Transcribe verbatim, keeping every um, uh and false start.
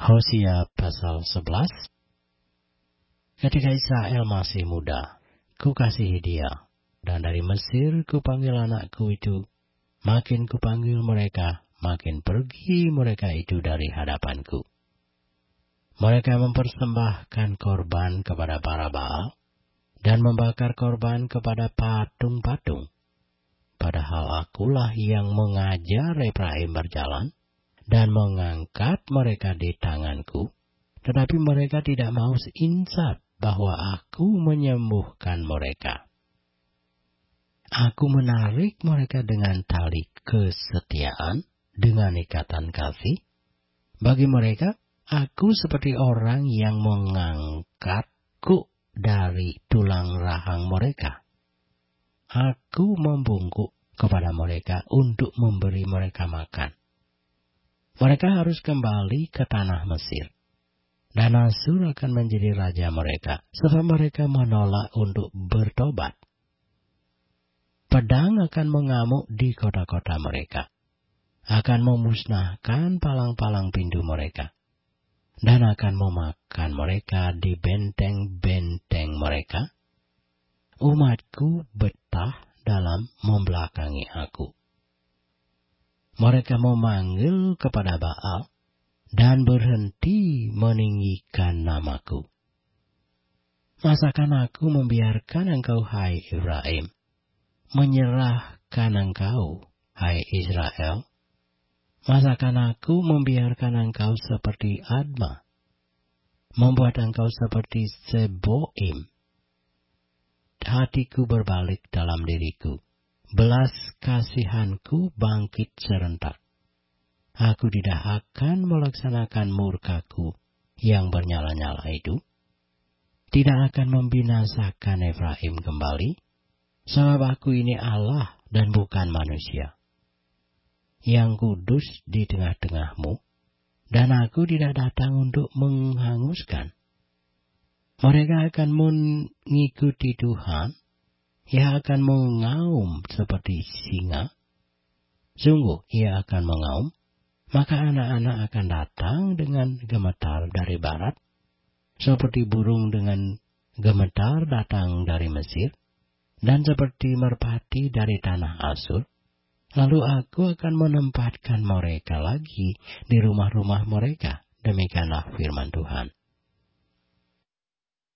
Hosea pasal sebelas. Ketika Israel masih muda, kukasihi dia, dan dari Mesir kupanggil anakku itu. Makin kupanggil mereka, makin pergi mereka itu dari hadapanku. Mereka mempersembahkan korban kepada para Baal, dan membakar korban kepada patung-patung. Padahal akulah yang mengajar Efraim berjalan, dan mengangkat mereka di tanganku, tetapi mereka tidak mau insaf bahwa aku menyembuhkan mereka. Aku menarik mereka dengan tali kesetiaan, dengan ikatan kasih. Bagi mereka, aku seperti orang yang mengangkatku dari tulang rahang mereka. Aku membungkuk kepada mereka untuk memberi mereka makan. Mereka harus kembali ke tanah Mesir, dan Asyur akan menjadi raja mereka, sebab mereka menolak untuk bertobat. Pedang akan mengamuk di kota-kota mereka, akan memusnahkan palang-palang pintu mereka, dan akan memakan mereka di benteng-benteng mereka. Umatku betah dalam membelakangi aku. Mereka memanggil kepada Baal dan berhenti meninggikan namaku. Masakan aku membiarkan engkau, hai Efraim, menyerahkan engkau, hai Israel? Masakan aku membiarkan engkau seperti Adma, membuat engkau seperti Seboim? Hatiku berbalik dalam diriku. Belas kasihanku bangkit serentak. Aku tidak akan melaksanakan murkaku yang bernyala-nyala itu. Tidak akan membinasakan Efraim kembali, sebab aku ini Allah dan bukan manusia, yang kudus di tengah-tengahmu, dan aku tidak datang untuk menghanguskan. Mereka akan mengikuti Tuhan, Ia akan mengaum seperti singa. Sungguh ia akan mengaum, maka anak-anak akan datang dengan gemetar dari barat, seperti burung dengan gemetar datang dari Mesir, dan seperti merpati dari tanah Asyur. Lalu aku akan menempatkan mereka lagi di rumah-rumah mereka. Demikianlah firman Tuhan.